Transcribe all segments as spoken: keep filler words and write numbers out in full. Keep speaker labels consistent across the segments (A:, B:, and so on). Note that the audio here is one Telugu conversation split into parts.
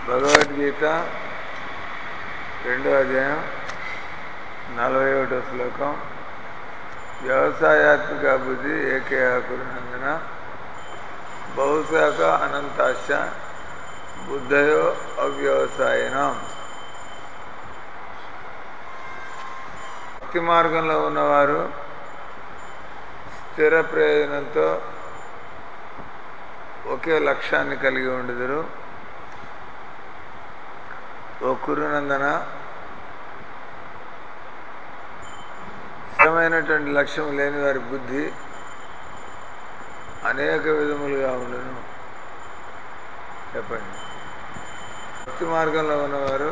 A: భగవద్గీత రెండో అధ్యాయం నలభై ఒకటో శ్లోకం. వ్యవసాయాత్మిక బుద్ధి ఏకేహ కురునందన బహుశాఖ అనంతాశ బుద్ధయో అవ్యవసాయనం. భక్తి మార్గంలో ఉన్నవారు స్థిర ప్రయోజనంతో ఒకే లక్ష్యాన్ని కలిగి ఉండుదురు. ఓ కురునందన, స్థిరమైనటువంటి లక్ష్యం లేని వారి బుద్ధి అనేక విధములుగా ఉండును. చెప్పండి. భక్తి మార్గంలో ఉన్నవారు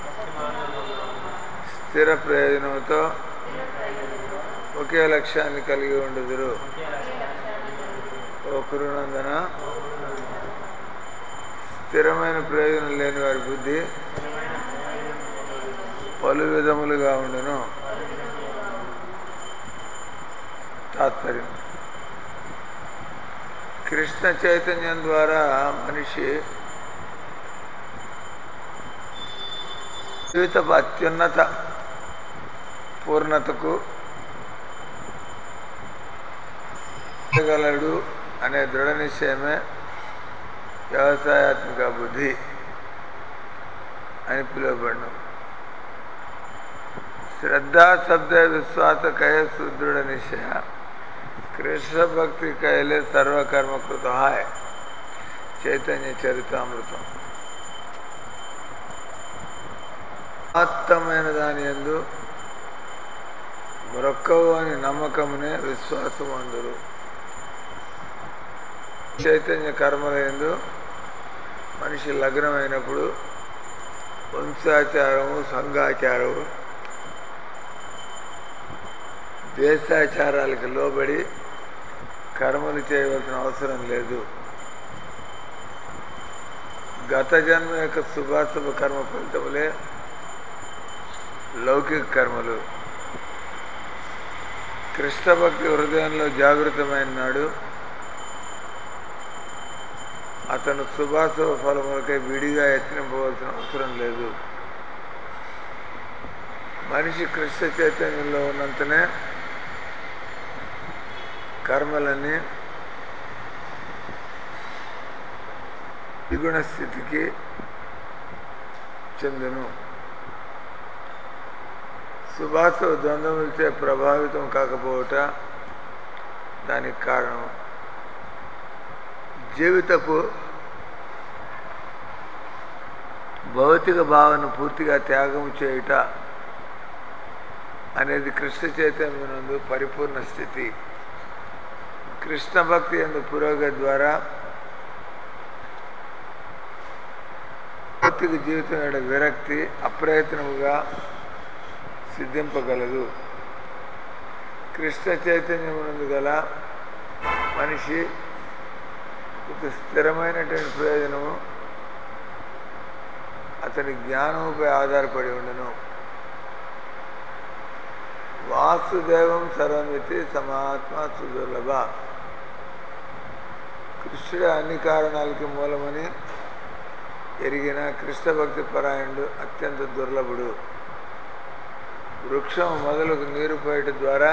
A: స్థిర ప్రయోజనంతో ఒకే లక్ష్యాన్ని కలిగి ఉండుదురు. ఓ కురునందన, స్థిరమైన ప్రయోజనం లేని వారి బుద్ధి పలు విధములుగా ఉండును. తాత్పర్యం: కృష్ణ చైతన్యం ద్వారా మనిషి జీవితపు అత్యున్నత పూర్ణతకు గలడు అనే దృఢ నిశ్చయమే వ్యవసాయాత్మిక బుద్ధి అని పిలువబడును. श्रद्धा शब्द विश्वास कहे सुदृढ़ निश्चय कृष्ण भक्ति कहले सर्वकर्म कृत है చైతన్య చరితామృతం. ఆత్మైన దాని యందు మొక్కవు అని నమ్మకమునే విశ్వాసం అందురు. చైతన్య కర్మల యందు మనిషి లగ్నమైనప్పుడు వంశాచారము, సంఘాచారము, దేశాచారాలకు లోబడి కర్మలు చేయవలసిన అవసరం లేదు. గత జన్మ యొక్క శుభాశుభ కర్మ ఫలితములే లౌకిక కర్మలు. కృష్ణ భక్తి హృదయంలో జాగృతమైన నాడు అతను శుభాశుభ ఫలములకై విడిగా యత్నింపవలసిన అవసరం లేదు. మనిషి కృష్ణ చైతన్యంలో ఉన్నంతనే కర్మలన్నీ ద్విగుణ స్థితికి చెందును. శుభాశుభ ద్వంద్వములచే ప్రభావితం కాకపోవట దానికి కారణం. జీవితపు భౌతిక భావన పూర్తిగా త్యాగం చేయుట అనేది కృష్ణ చైతన్యమునందు పరిపూర్ణ స్థితి. కృష్ణ భక్తి యందు పురోగతి ద్వారా భౌతిక జీవితం యొక్క విరక్తి అప్రయత్నముగా సిద్ధింపగలదు. కృష్ణ చైతన్యమునందు గల మనిషి ఒక స్థిరమైనటువంటి ప్రయోజనము అతని జ్ఞానముపై ఆధారపడి ఉండును. వాసుదేవం సర్వమితి సమాత్మ సుదుర్లభ. కృష్ణుడే అన్ని కారణాలకి మూలమని ఎరిగిన కృష్ణ భక్తి పరాయణుడు అత్యంత దుర్లభుడు. వృక్షం మొదలకు నీరు పోయట ద్వారా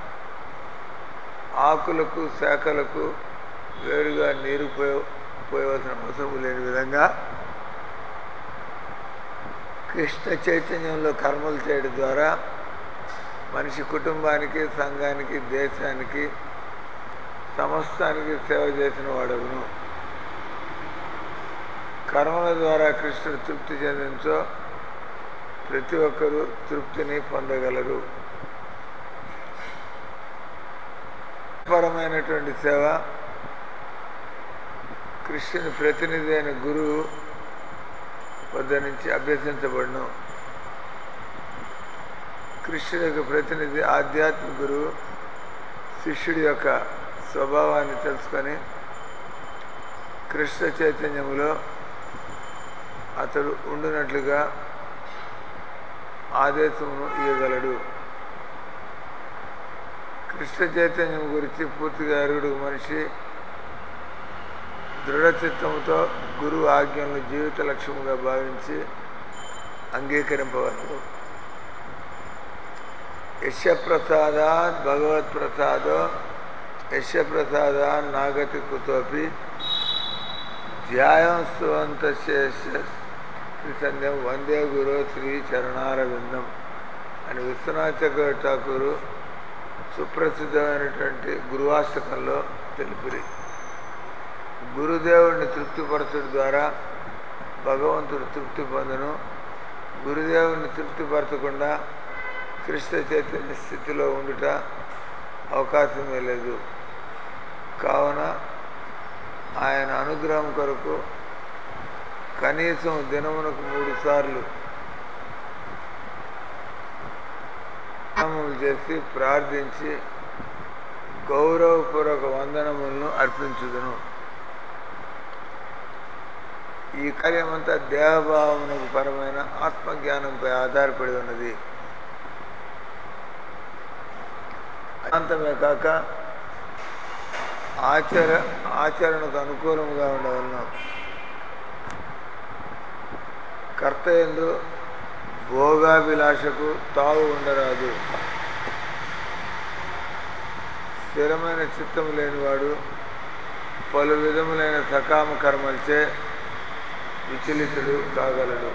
A: ఆకులకు, శాఖలకు వేరుగా నీరు పోయ పోయవలసిన అవసరం లేని విధంగా కృష్ణ చైతన్యంలో కర్మలు చేయడం ద్వారా మనిషి కుటుంబానికి, సంఘానికి, దేశానికి, సమస్తానికి సేవ చేసిన వాడగును. కర్మల ద్వారా కృష్ణుడు తృప్తి చెందించో ప్రతి ఒక్కరూ తృప్తిని పొందగలరు. పరమైనటువంటి సేవ కృష్ణుని ప్రతినిధి అయిన గురువు వద్ద నుంచి అభ్యసించబడును. కృష్ణుడి యొక్క ప్రతినిధి ఆధ్యాత్మిక గురువు శిష్యుడి యొక్క స్వభావాన్ని తెలుసుకొని కృష్ణ చైతన్యములో అతడు ఉండునట్లుగా ఆదేశమును ఇవ్వగలడు. కృష్ణ చైతన్యం గురించి పూర్తిగా ఎరుగుడు మనిషి దృఢచిత్తముతో గురువు ఆజ్ఞలను జీవిత లక్ష్యముగా భావించి అంగీకరింపవలను. యస్య ప్రసాదాత్ భగవత్ ప్రసాదో యస్య ప్రసాదాత్ నాగతి కుతోపి ధ్యాయం స్తువంతస్య శ్రీ సంధ్యం వందే గురు శ్రీ చరణారవిందం అని విశ్వనాథ చక్రవర్తి ఠాకూరు సుప్రసిద్ధమైనటువంటి గురువాష్టకంలో తెలిపిరి. గురుదేవుడిని తృప్తిపరచడం ద్వారా భగవంతుడు తృప్తి పొందను. గురుదేవుడిని తృప్తిపరచకుండా కృష్ణ చైతన్య స్థితిలో ఉండుట అవకాశమే లేదు. కావున ఆయన అనుగ్రహం కొరకు కనీసం దినమునకు మూడు సార్లు నామములు చేసి ప్రార్థించి గౌరవపూర్వక వందనములను అర్పించుదును. ఈ కార్యమంతా దేహభావమునకు పరమైన ఆత్మజ్ఞానంపై ఆధారపడి ఉన్నది. అంతమే కాక ఆచర ఆచరణకు అనుకూలముగా ఉండవలను. కర్తయందు భోగాభిలాషకు తావు ఉండరాదు. స్థిరమైన చిత్తము లేనివాడు పలు విధములైన సకామ కర్మలచే విచలితుడు కాగలడు.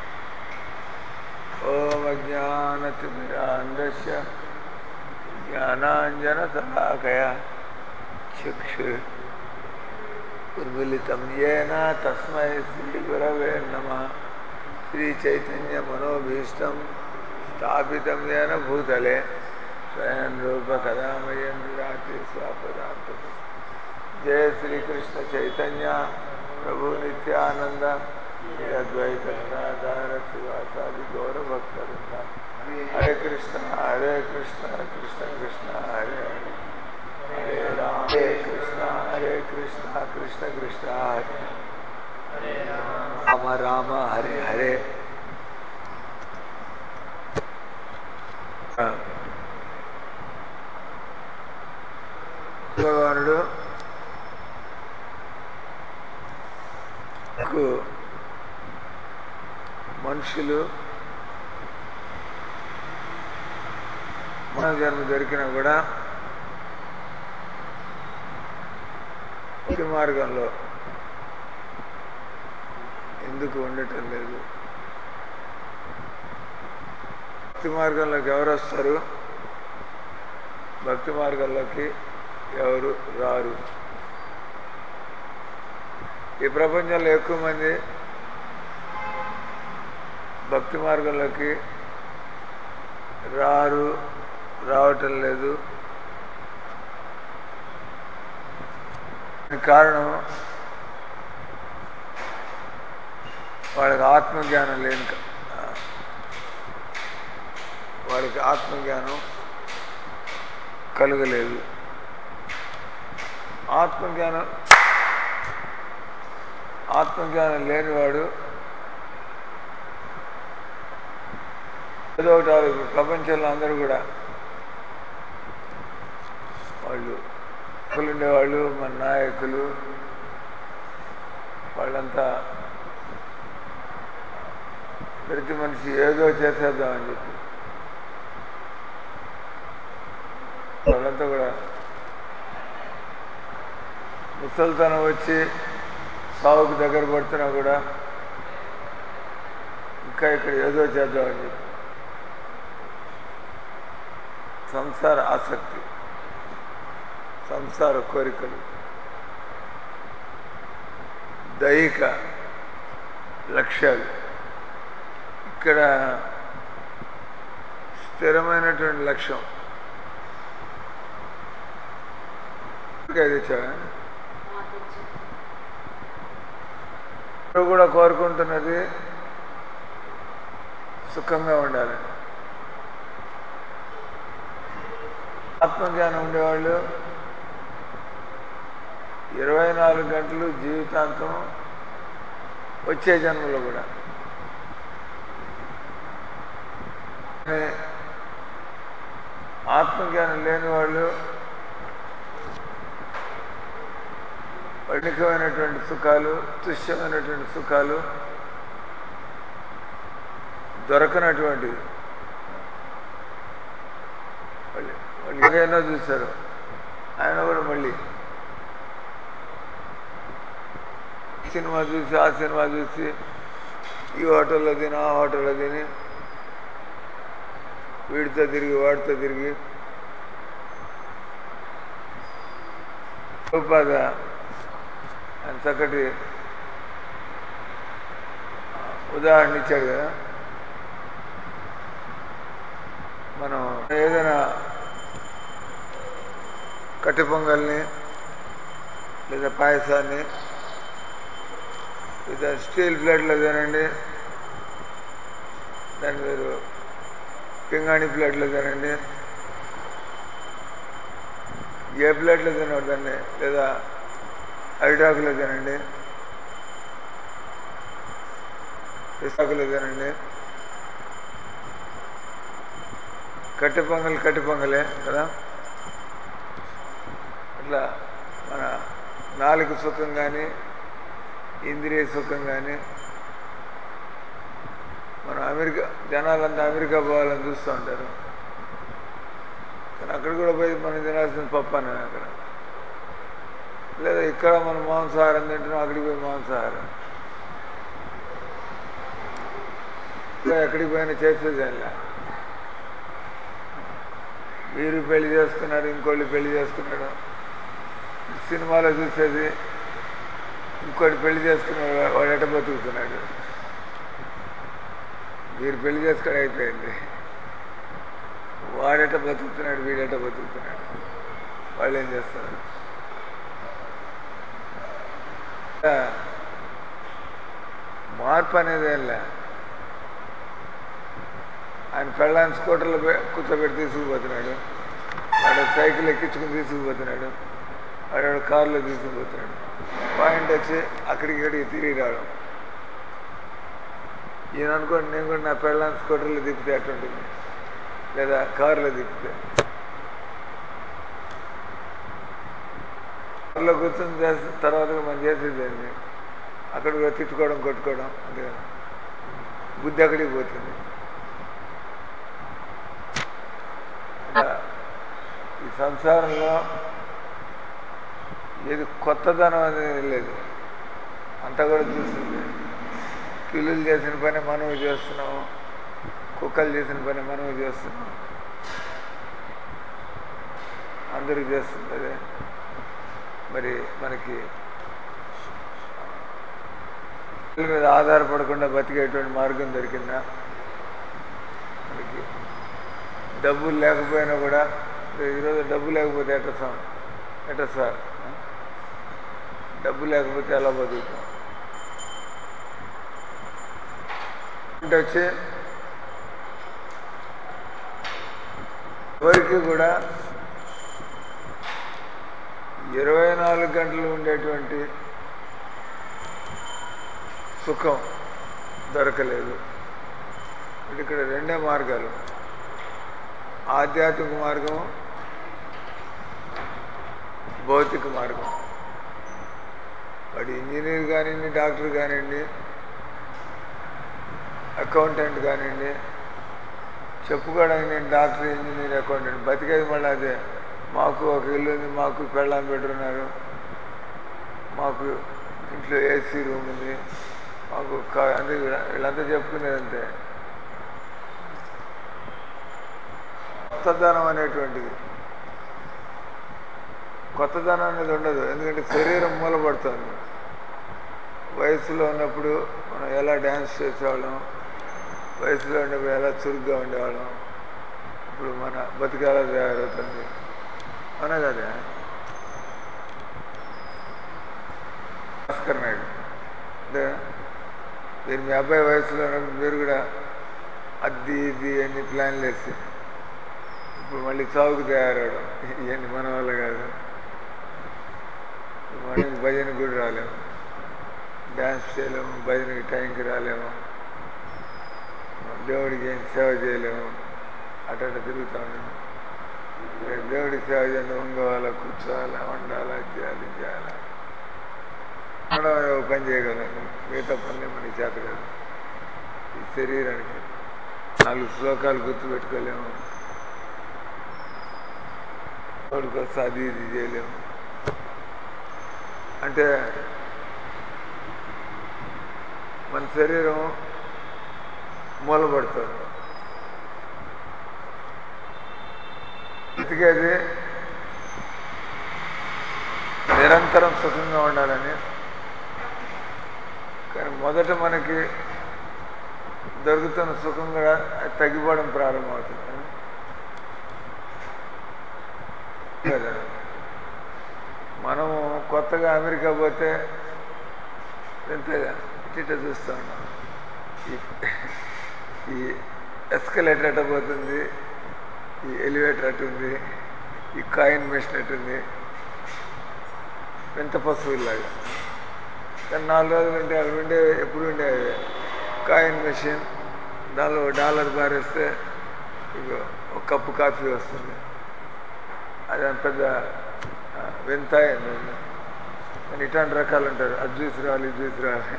A: ఓం అజ్ఞానతిమిరాంధస్య జ్ఞానాంజన శలాకయా చక్షు ఉన్మిళితం యేన తస్మై శ్రీ గురవే నమః. శ్రీ చైతన్య మనోభీష్టం స్థాపితం యేన భూతలే స్వయం రూప కథా మह्यं దదాతి స్వపదాంతః. జయ శ్రీకృష్ణ చైతన్య ప్రభు నిత్యానంద అద్వైత గదాధర శ్రీవాసాది గౌరభక్తవృంద. హరే కృష్ణ హరే కృష్ణ కృష్ణ కృష్ణ హరే హరే హరే రామ హరే కృష్ణ హరే కృష్ణ కృష్ణ కృష్ణ హరే రామ రామ హరే హరే. భగవానుడు మనుషులు మానవ జన్మ దొరికినా కూడా భక్తి మార్గంలో ఎందుకు ఉండటం లేదు? భక్తి మార్గంలోకి ఎవరు వస్తారు? భక్తి మార్గంలోకి ఎవరు రారు. ఈ ప్రపంచంలో ఎక్కువ మంది భక్తి మార్గంలోకి రారు, రావటం లేదు. కారణం వాళ్ళకి ఆత్మజ్ఞానం లేని వాళ్ళకి ఆత్మజ్ఞానం కలగలేదు. ఆత్మజ్ఞానం ఆత్మజ్ఞానం లేనివాడు ఏదో ఒకటి ఇప్పుడు ప్రపంచంలో అందరూ కూడా వాళ్ళు ఉండేవాళ్ళు, మన నాయకులు వాళ్ళంతా ప్రతి మనిషి ఏదో చేసేద్దామని చెప్పి వాళ్ళంతా కూడా ముసలితనం వచ్చి సాగుకు దగ్గర పడుతున్నా కూడా ఇంకా ఇక్కడ ఏదో చేద్దామని చెప్పి సంసార ఆసక్తి, సంసార కోరికలు, దైహిక లక్ష్యాలు. ఇక్కడ స్థిరమైనటువంటి లక్ష్యం కూడా కోరుకుంటున్నది సుఖంగా ఉండాలి. ఆత్మజ్ఞానం ఉండేవాళ్ళు ఇరవై నాలుగు గంటలు జీవితాంతం వచ్చే జన్మలో కూడా ఆత్మజ్ఞానం లేని వాళ్ళు క్షణికమైనటువంటి సుఖాలు, తుష్యమైనటువంటి సుఖాలు, దొరకనటువంటిది. మళ్ళీ వాళ్ళు ఏదైనా చూశారు, ఆయన కూడా మళ్ళీ సినిమా చూసి ఆ సినిమా చూసి ఈ హోటల్లో తిని ఆ హోటల్లో తిని వీడితో తిరిగి వాడితో తిరిగి ఉపాధి ఆయన చక్కటి ఉదాహరణ ఇచ్చాడు కదా. మనం ఏదైనా కట్టె పొంగల్ని లేదా పాయసాన్ని లేదా స్టీల్ ప్లేట్లో తినండి, దాని మీరు పింగాణి ప్లేట్లో తినండి, ఏ ప్లేట్లో తినవు దాన్ని, లేదా అరిటాకులో తినండి, ఇసాకులో తినండి. కట్టె పొంగల్ కట్టె పొంగలే కదా. అట్లా మన నాలుగు సుఖం కానీ ఇంద్రియ సుఖం కానీ, మనం అమెరికా జనాలంతా అమెరికా పోవాలని చూస్తూ ఉంటారు, కానీ అక్కడ కూడా పోయి మనం తినాల్సిన పప్పు అన్నం అక్కడ. లేదా ఇక్కడ మనం మాంసాహారం తింటున్నాం, అక్కడికి పోయి మాంసాహారం. ఎక్కడికి పోయినా చేసేది అలా. మీరు పెళ్లి చేసుకున్నారు, ఇంకోళ్ళు పెళ్లి చేసుకున్నాడు, సినిమాలో చూసేది ఇంకోటి పెళ్లి చేసుకున్నాడు, వాడు ఎట బతుకుతున్నాడు. మీరు పెళ్లి చేసుకోవడం అయిపోయింది, వాడెట బతుకుతున్నాడు, వీడెట బతుకుతున్నాడు, వాళ్ళు ఏం చేస్తున్నారు. మార్పు అనేది ఏం లే. ఆయన పెళ్ళాన్ని స్కూటర్లో కూర్చోబెట్టి తీసుకుపోతున్నాడు, వాడు సైకిల్ ఎక్కించుకుని తీసుకుపోతున్నాడు, వాడు కారులో తీసుకుపోతున్నాడు. పాయింట్ వచ్చి అక్కడికి ఇక్కడికి తిరిగి రావడం. ఈయన అనుకోండి, నేను కూడా నా పెళ్ళాన్ని స్కూటర్లో తిప్పితే అట్టుంటుంది, లేదా కారులో తిప్పితే. కారులో కూర్చొని చేసిన తర్వాత మనం చేసేది ఏంటి? అక్కడ కూడా తిట్టుకోవడం, కొట్టుకోవడం, అంతే కదా. బుద్ధి అక్కడికి పోతుంది. ఈ సంసారంలో ఏది కొత్తదనం అనేది లేదు, అంతా కూడా చూస్తుంది. పిల్లులు చేసిన పని మనము చేస్తున్నాము, కుక్కలు చేసిన పని మనము చేస్తున్నాం, అందరూ చేస్తుంది అదే. మరి మనకి పిల్లల మీద ఆధారపడకుండా బతికేటువంటి మార్గం దొరికిందా? మనకి డబ్బులు లేకపోయినా కూడా, ఈరోజు డబ్బు లేకపోతే ఎట్ట సార్ ఎట్ట సార్ డబ్బు లేకపోతే ఎలా బతుకుతాం? అంటే వచ్చి ఎవరికి కూడా ఇరవై నాలుగు గంటలు ఉండేటువంటి సుఖం దొరకలేదు. ఇక్కడ రెండే మార్గాలు, ఆధ్యాత్మిక మార్గం, భౌతిక మార్గం. వాడు ఇంజనీర్ కానివ్వండి, డాక్టర్ కానివ్వండి, అకౌంటెంట్ కానివ్వండి, చెప్పుకోవడానికి నేను డాక్టర్, ఇంజనీర్, అకౌంటెంట్, బతికేది మళ్ళీ అదే. మాకు ఒక ఇల్లు ఉంది, మాకు పెళ్ళాం పెట్టున్నారు, మాకు ఇంట్లో ఏసీ రూమ్ ఉంది, మాకు అంటే వీళ్ళంతా చెప్పుకునేది అంతే. కొత్తదనం అనేటువంటిది, కొత్తదనం అనేది ఉండదు. ఎందుకంటే శరీరం మూలపడుతుంది. వయసులో ఉన్నప్పుడు మనం ఎలా డ్యాన్స్ చేసేవాళ్ళం, వయసులో ఉన్నప్పుడు ఎలా చురుగ్గా ఉండేవాళ్ళం, ఇప్పుడు మన బతుకు ఎలా తయారవుతుంది. అవునా కదా? భాస్కర్ నాయుడు అంటే మీరు మీ అబ్బాయి వయసులో ఉన్నప్పుడు మీరు కూడా అది ఇది అన్ని ప్లాన్లు వేసి ఇప్పుడు మళ్ళీ చావుకు తయారవడం, ఇవన్నీ మన వల్ల కాదు. మనం భజనకు కూడా రాలేము, డ్యాన్స్ చేయలేము, భజనకి టైంకి రాలేము, దేవుడికి ఏం సేవ చేయలేము, అట్ట తిరుగుతూ ఉన్నాము. దేవుడికి సేవ చేయాలి, వంగవాలా, కూర్చోవాలా, వండాలా, చేయాలి చేయాలా. అక్కడ పని చేయగలం, మిగతా పనులే మనకి చేత కాదు. ఈ శరీరానికి నాలుగు శ్లోకాలు గుర్తు పెట్టుకోలేము, వాడికి అది ఇది చేయలేము. అంటే మన శరీరం మూలపడుతుంది. బతికేది నిరంతరం సుఖంగా ఉండాలని. కానీ మొదట మనకి దొరుకుతున్న సుఖం కూడా తగ్గిపోవడం ప్రారంభమవుతుంది కదా. మనము కొత్తగా అమెరికా పోతే ఎంతగా ఇట్ట చూస్తూ ఉన్నాం. ఈ ఈ ఎస్కలేటర్ అట్ట పోతుంది, ఈ ఎలివేటర్ అట్టుంది, ఈ కాయిన్ మెషిన్ అట్టుంది, వింత పశువులాగా. కానీ నాలుగు రోజులు ఉంటే అక్కడ ఉండే ఎప్పుడు ఉండే కాయిన్ మెషిన్, దానిలో డాలర్ బారేస్తే ఇక ఒక కప్పు కాఫీ వస్తుంది. అది పెద్ద వింత. కానీ ఇట్లాంటి రకాలు ఉంటారు, అది చూసి రావాలి ఇది చూసి రావాలి.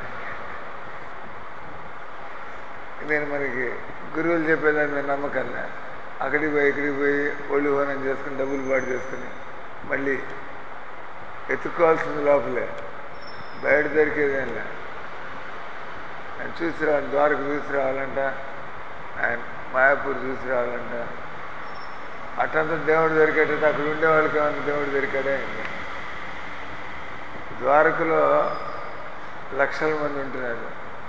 A: నేను మనకి గురువులు చెప్పేదాని మీద నమ్మకంగా అక్కడికి పోయి ఇక్కడికి పోయి ఒళ్ళు హోనం చేసుకుని డబ్బులు పాటు చేసుకుని మళ్ళీ ఎత్తుక్కోవాల్సింది లోపలే, బయట దొరికేదేలా. ఆయన చూసి రావాలి, ద్వారక చూసి రావాలంట, ఆయన మాయాపూర్ చూసి రావాలంట. అట్టంతా దేవుడు దొరికేటట్టు అక్కడ ఉండేవాళ్ళకి ఏమన్నా దేవుడు దొరికాడే. ద్వారకలో లక్షల మంది ఉంటున్నారు,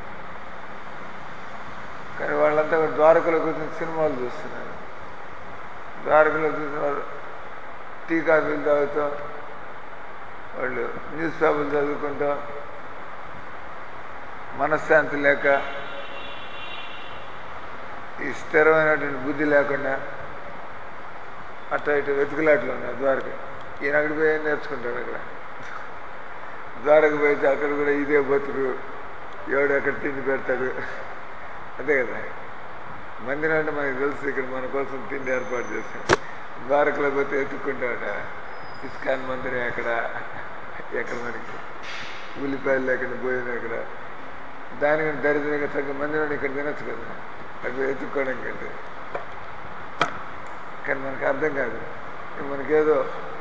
A: కానీ వాళ్ళంతా ద్వారకలో కూర్చొని సినిమాలు చూస్తున్నారు. ద్వారకలో చూసిన వాళ్ళు టీ కాఫీలు తాగుతూ, వాళ్ళు న్యూస్ పేపర్లు చదువుకుంటూ, మనశ్శాంతి లేక, ఈ స్థిరమైనటువంటి బుద్ధి లేకుండా అట్లా ఇటు వెతుకులాట్లు ఉన్నాయి ద్వారక. ఈయన అక్కడికి పోయి ఏం నేర్చుకుంటాడు అక్కడ? ద్వారక పోయితే అక్కడ కూడా ఇదే బతుకు, ఎవడు ఎక్కడ తిండి పెడతాడు, అదే కదా. మందిరం అంటే మనకు తెలుసు, ఇక్కడ మన కోసం తిండి ఏర్పాటు చేస్తాం. ద్వారకలో పోతే ఎత్తుక్కుంటాడ, ఇస్కాన్ మందిరం ఎక్కడ, ఎక్కడ మనకి ఉల్లిపాయలు లేకుండా పోయిన ఎక్కడ, దానికంటే దరిద్రంగా తగ్గ మందిరం ఇక్కడ తినచ్చు కదా, అక్కడ ఎత్తుక్కోవడం కంటే. కానీ మనకు అర్థం కాదు, మనకేదో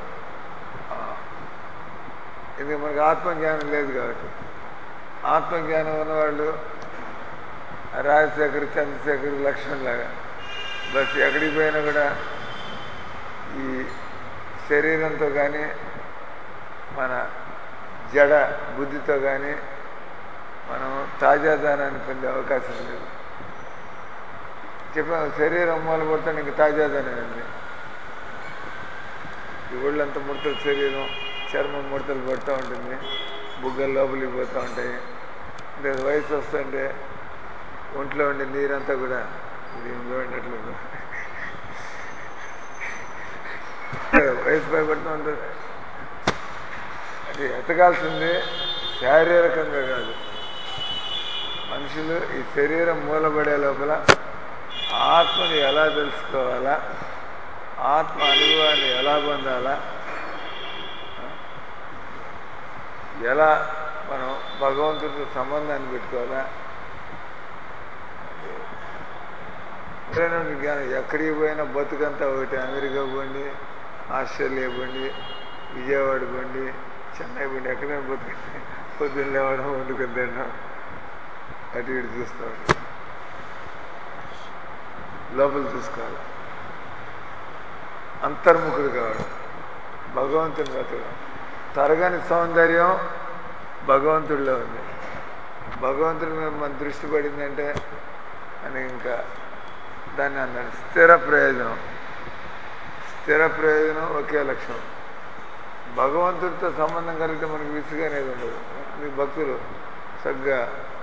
A: ఇది మనకు ఆత్మజ్ఞానం లేదు కాబట్టి. ఆత్మజ్ఞానం ఉన్నవాళ్ళు రాజశేఖర్, చంద్రశేఖర్, లక్ష్మణ్ లాగా బస్ ఎక్కడికి పోయినా కూడా ఈ శరీరంతో కానీ మన జడ బుద్ధితో కానీ మనం తాజాదానాన్ని పొందే అవకాశం లేదు. చెప్పాము, శరీరం మూలపడుతుంది, ఇంక తాజాదానం ఉంది. ఈ ఒళ్ళంతా ముడతలు, శరీరం చర్మం ముడతలు పడుతూ ఉంటుంది, బుగ్గలు లోపలికి పోతూ ఉంటాయి. అంటే వయసు వస్తుంటే ఒంట్లో ఉండే నీరంతా కూడా దీని చూడట్లు వయసు భయపడుతూ ఉంటుంది. అది ఎతకాల్సింది శారీరకంగా కాదు. మనుషులు ఈ శరీరం మూలబడే లోపల ఆత్మని ఎలా తెలుసుకోవాలా, ఆత్మ అనుభవాన్ని ఎలా పొందాలా, ఎలా మనం భగవంతుడితో సంబంధాన్ని పెట్టుకోవాలా, జ్ఞానం. ఎక్కడికి పోయినా బతుకంతా ఒకటి. అమెరికా పోండి, ఆస్ట్రేలియా పోండి, విజయవాడ పోండి, చెన్నై పోండి, ఎక్కడైనా బతుకు పొద్దున్న లేవడం, వండుకొని తినడం, అటు ఇటు చూస్తూ ఉంటాం. లోపల చూసుకోవాలి, అంతర్ముఖుడు కావాలి, భగవంతుని బతకడం. తరగని సౌందర్యం భగవంతుడిలో ఉంది. భగవంతుడి మీద మన దృష్టి పడిందంటే అని ఇంకా దాన్ని అన్నాడు స్థిర ప్రయోజనం. స్థిర ప్రయోజనం ఒకే లక్ష్యం. భగవంతుడితో సంబంధం కలిగితే మనకి విసుగు అనేది ఉండదు. అందుకు భక్తులు సగ్గా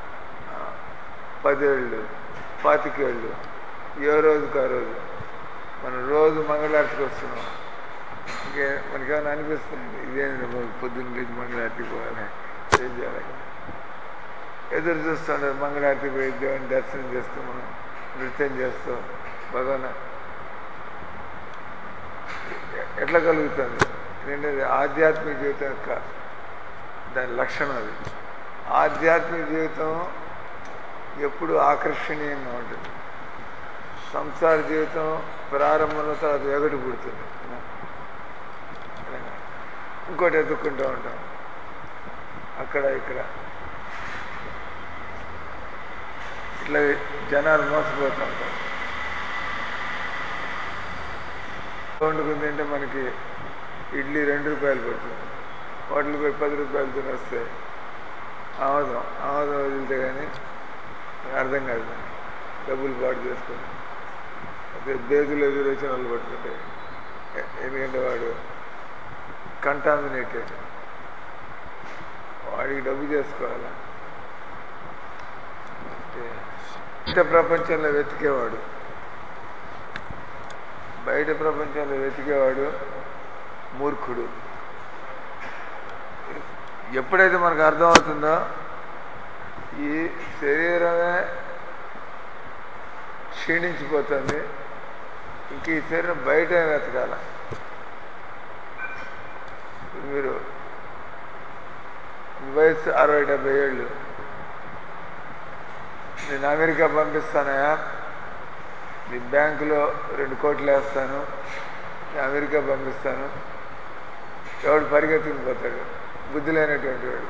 A: పదేళ్ళు, పాతికేళ్ళు, ఏ రోజుకు ఆ రోజు మనం రోజు మంగళారతికి వస్తున్నాం. ఇంకే మనకేమైనా అనిపిస్తుంది, ఇదేంటి పొద్దున్న లేచి మంగళారతికి పోవాలి, ఏం చేయాలి, ఎదురు చూస్తుంటారు. మంగళారతికి పోయి దేవుని దర్శనం చేస్తూ మనం నృత్యం చేస్తూ భగవాన్ ఎట్లా కలుగుతుంది? ఏంటంటే ఆధ్యాత్మిక జీవితం యొక్క దాని లక్షణం అది. ఆధ్యాత్మిక జీవితం ఎప్పుడు ఆకర్షణీయంగా ఉంటుంది. సంసార జీవితం ప్రారంభంలో తర్వాత ఎగటి పుడుతుంది. ఇంకోటి ఎదుక్కుంటూ ఉంటాం అక్కడ ఇక్కడ. ఇట్లా జనాలు మోసపోతూ ఉంటారు. వండుకుంది అంటే మనకి ఇడ్లీ రెండు రూపాయలు పడుతుంది, హోటల్ పోయి పది రూపాయలు తినొస్తే ఆమోదం ఆమోదం వదిలితే కానీ అర్థం కాదు. డబ్బులు పాటు చేసుకొని అదే బేదులు ఎదురు వచ్చిన వాళ్ళు పట్టుకుంటే, ఎందుకంటే వాడు కంటామినేటెడ్, వాడికి డబ్బు చేసుకోవాలా. బయట ప్రపంచంలో వెతికేవాడు బయట ప్రపంచంలో వెతికేవాడు మూర్ఖుడు. ఎప్పుడైతే మనకు అర్థమవుతుందో ఈ శరీరమే క్షీణించిపోతుంది, ఇంక ఈ శరీరం బయట వెతకాల. మీరు వయసు అరవై డెబ్బై ఏళ్ళు, నేను అమెరికా పంపిస్తానయా, నీ బ్యాంకులో రెండు కోట్లు వేస్తాను, నేను అమెరికా పంపిస్తాను. ఎవడు పరిగెత్తుకుని పోతాడు? బుద్ధి లేనటువంటి వాడు.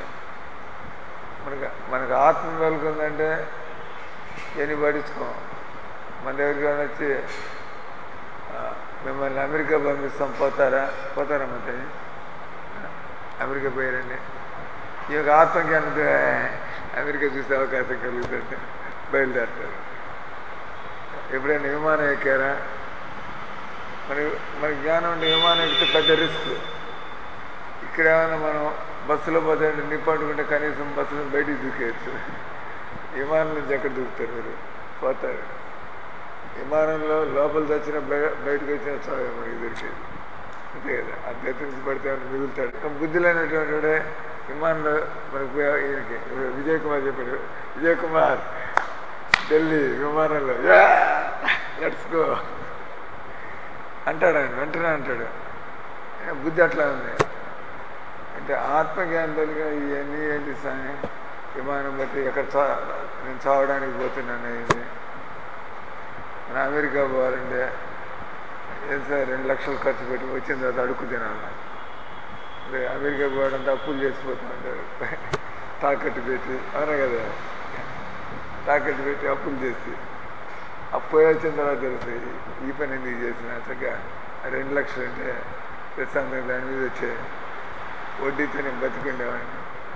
A: మనకు మనకు ఆత్మ వెలుగుందంటే ఎన్ని పడించుకోం. మన దగ్గరికి వచ్చి మిమ్మల్ని అమెరికా పంపిస్తాం, పోతారా? పోతారా? ಮತ್ತೆ అమెరికా పోయారండి. ఈ యొక్క ఆత్మకి అంటే అమెరికా చూసే అవకాశం కలుగుతుంటే బయలుదేరుతారు. ఎప్పుడైనా విమానం ఎక్కారా? మన మన జ్ఞానం ఉంటే విమానం ఎక్కితే పెద్ద రిస్క్. ఇక్కడ ఏమైనా మనం బస్సులో పోతే నిప్పట్టుకుంటే కనీసం బస్సులో బయటికి దూకేయచ్చు. విమానం నుంచి ఎక్కడ దూకుతారు మీరు? పోతారు. విమానంలో లోపల తెచ్చిన బయటకు వచ్చిన చావే మనకి దొరికేది, అంతే కదా. అంత ఎత్తుకు పడితే మిగులుతాడు. బుద్ధి లేనటువంటి వాడే విమానంలో మనకు ఈయనకి విజయ్ కుమార్ చెప్పాడు. విజయ్ కుమార్ ఢిల్లీ విమానంలో లెట్స్ గో అంటాడు ఆయన, వెంటనే అంటాడు. బుద్ధి అట్లా ఉంది. అంటే ఆత్మజ్ఞానం తెలియక ఇవన్నీ ఏంటి సాయం, విమానం బట్టి ఎక్కడ చా నేను చావడానికి పోతున్నాను అయింది. నేను అమెరికా పోవాలంటే ఏం సార్ రెండు లక్షలు ఖర్చు పెట్టి వచ్చిన తర్వాత అడుక్కు తినాలి. అంటే అమెరికా పోవాలంటే అప్పులు చేసిపోతూ ఉంటారు, తాకట్టు పెట్టి. అవునా కదా? తాకట్టు పెట్టి అప్పులు చేసి అప్పు వచ్చిన తర్వాత తెలుస్తుంది ఈ పని ఎందుకు చేసిన. చక్కగా రెండు లక్షలు అంటే ప్రశాంతంగా దాని మీద వచ్చే వడ్డీతో నేను బతికుండేవాడిని.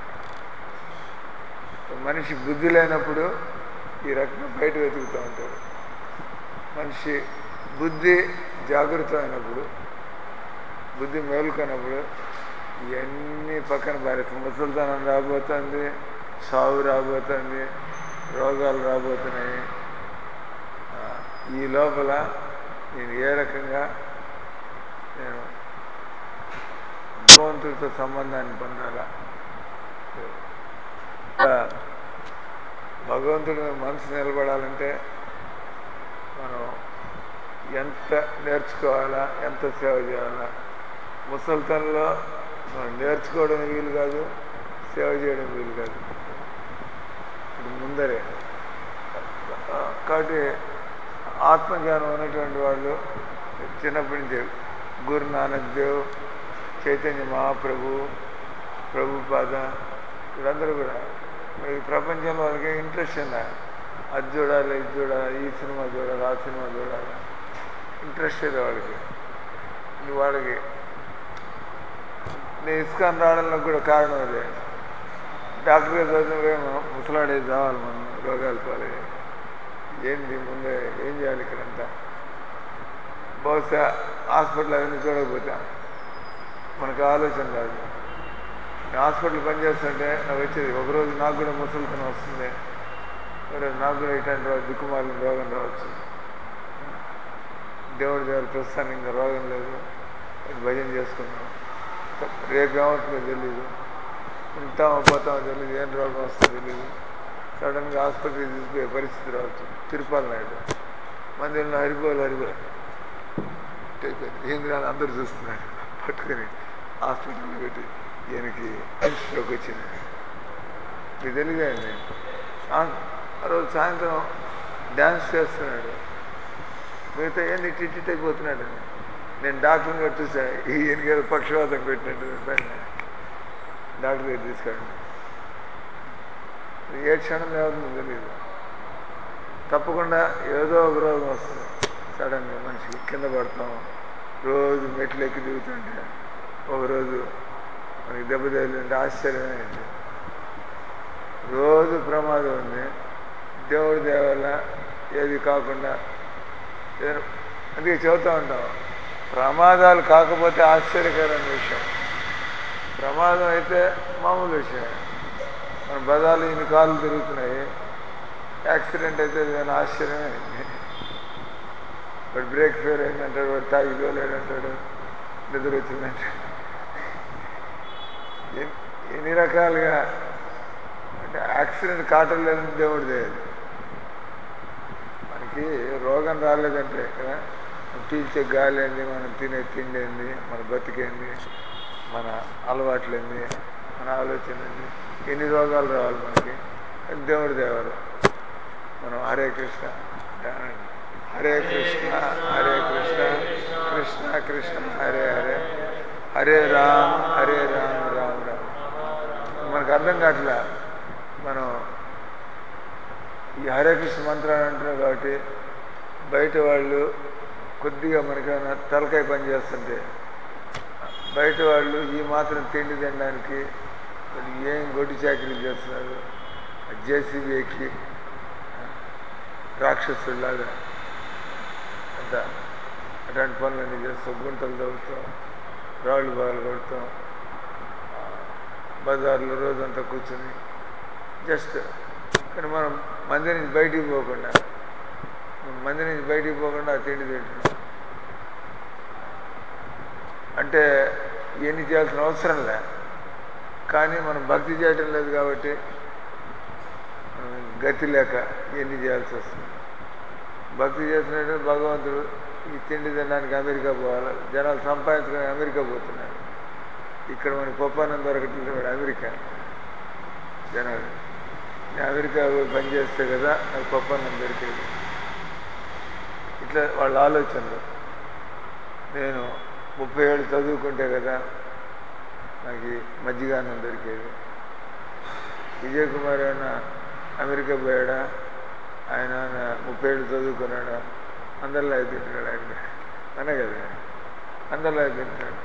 A: మనిషి బుద్ధి లేనప్పుడు ఈ రకంగా బయట వెతుకుతూ ఉంటాడు. మనిషి బుద్ధి జాగృతమైనప్పుడు, బుద్ధి మేలుకున్నప్పుడు ఇవన్నీ పక్కన పారేస్తాం. ముసలితనం రాబోతుంది, సావు రాబోతుంది, రోగాలు రాబోతున్నాయి. ఈ లోపల నేను ఏ రకంగా నేను భగవంతుడితో సంబంధాన్ని పొందాలా, భగవంతుడి మనసు నిలబడాలంటే మనం ఎంత నేర్చుకోవాలా, ఎంత సేవ చేయాలా. ముసలితనంలో మనం నేర్చుకోవడం వీలు కాదు, సేవ చేయడం వీలు కాదు. ఇప్పుడు ముందరే కాబట్టి ఆత్మజ్ఞానం ఉన్నటువంటి వాళ్ళు చిన్నప్పటి నుంచి గురు నానక్ దేవ్, చైతన్య మహాప్రభు, ప్రభుపాద, వీళ్ళందరూ కూడా ఈ ప్రపంచంలో వాళ్ళకి ఇంట్రెస్ట్ ఉందా, అది చూడాలి, ఇది చూడాలి, ఈ సినిమా చూడాలి, ఆ సినిమా చూడాలి, ఇంట్రెస్ట్ లేదు వాళ్ళకి. నువ్వు వాళ్ళకి నేను ఇస్కాన్ రావడంలో కూడా కారణం అదే. డాక్టర్ గారు చదివేమో ముసలాడే చావాలి, మనం రోగాలు పాలే ఏంది ముందే ఏం చేయాలి ఇక్కడంతా. బహుశా హాస్పిటల్ అవన్నీ చూడకపోతే మనకు ఆలోచన రాదు. హాస్పిటల్ పనిచేస్తుంటే నాకు వచ్చేది ఒకరోజు నాకు కూడా ముసలితనం వస్తుంది, నాకు కూడా ఇట్లాంటి రోజు దిక్కుమాలిన రోగం రావచ్చు. దేవుడి దేవుడు ప్రస్తుతానికి ఇంకా రోగం లేదు, భజన చేసుకున్నాం. రేపు ఏమవుతుందో తెలీదు, ఉంటామో పోతామో తెలీదు, ఏం రోగం వస్తుందో తెలీదు. సడన్గా హాస్పిటల్కి తీసుకునే పరిస్థితి రావచ్చు. తిరుపతి నాయుడు మందిరంలో హరిబోలు హరిబోలు అయిపోయింది. ఏంది కాదు అందరూ చూస్తున్నారు, పట్టుకొని హాస్పిటల్లో పెట్టి ఈయనకి స్ట్రోక్ వచ్చింది. మీకు తెలియదండి. ఆ రోజు సాయంత్రం డ్యాన్స్ చేస్తున్నాడు, మిగతా ఏంది ఇట్టి ఇట్టి అయిపోతున్నాడు. నేను డాక్టర్ని గారు చూసా, ఈయనకి ఏదో పక్షవాతం పెట్టినట్టు డాక్టర్ దగ్గర తీసుకెళ్ళండి. ఏ క్షణంలో ఏమవుతుందో తెలియదు. తప్పకుండా ఏదో ఒక రోగం వస్తుంది సడన్గా. మనిషికి కింద పడతాం, రోజు మెట్లు ఎక్కి దిగుతుంటే ఒకరోజు మనకి దెబ్బ తగిలింటే ఆశ్చర్యమైంది. రోజు ప్రమాదం ఉంది. దేవుడి దేవల్ల ఏది కాకుండా అందుకే చెబుతూ ఉంటాం, ప్రమాదాలు కాకపోతే ఆశ్చర్యకరమైన విషయం, ప్రమాదం అయితే మామూలు విషయం. మన బదాలు ఇన్ని కాళ్ళు తిరుగుతున్నాయి, యాక్సిడెంట్ అయితే ఏదైనా ఆశ్చర్యమే. వాడు బ్రేక్ ఫెయిల్ అయిందంటాడు, వాడు తాగి తోలేడంటాడు, నిద్ర వచ్చిందంటాడు. ఎన్ని రకాలుగా అంటే యాక్సిడెంట్ కావటం లేదని దేవుడు తెలియదు. మనకి రోగం రాలేదంటే కదా, పీల్చే గాలి ఏంది, మనం తినే తిండి ఏంది, మన బతికేంది, మన అలవాట్లేంది, మన ఆలోచన ఏంది, ఎన్ని రోగాలు రావాలి మనకి. దేవుడి దేవాలి. మనం హరే కృష్ణ హరే కృష్ణ హరే కృష్ణ కృష్ణ కృష్ణ హరే హరే హరే రామ హరే రామ రామ రామ. మనకు అర్థం కావట్లే. మనం ఈ హరే కృష్ణ మంత్రాలు అంటున్నాం కాబట్టి బయట వాళ్ళు కొద్దిగా మనకైనా తలకాయ పని చేస్తుంటే, బయట వాళ్ళు ఈ మాత్రం తిండి తినడానికి ఏం గొడ్డు చాకరీలు చేస్తున్నారు, జేసీబీ ఎక్కి రాక్షసుల్లాగా అంత అటువంటి పనులన్నీ చేస్తాం, గుంటలు తవ్వుతాం, రాళ్ళు బాగా కొడతాం, బజార్లో రోజంతా కూర్చొని జస్ట్. కానీ మనం మంది నుంచి బయటికి పోకుండా మంది నుంచి బయటికి పోకుండా తిండి తింటున్నాం అంటే ఇవన్నీ చేయాల్సిన అవసరం లే. కానీ మనం భక్తి చేయటం లేదు కాబట్టి గతి లేక ఇవన్నీ చేయాల్సి వస్తుంది. భక్తి చేసినట్టు భగవంతుడు ఈ తిండి తినడానికి అమెరికా పోవాలి, జనాలు సంపాదించుకొని అమెరికా పోతున్నారు. ఇక్కడ మనకి పప్పానం దొరకట్లేదు, వాడు అమెరికా జనాలు. నేను అమెరికా పని చేస్తే కదా నాకు పప్పానం దొరికేది. ఇట్లా వాళ్ళ ఆలోచనలు. నేను ముప్పై ఏళ్ళు చదువుకుంటే కదా నాకు మజ్జిగానం దొరికేది. విజయ్ కుమార్ ఏమన్నా అమెరికా పోయాడా, ఆయన ముప్పై ఏళ్ళు చదువుకున్నాడా, అందరిలా తింటున్నాడు ఆయన. అనే కదా అందరిలా తింటున్నాడు.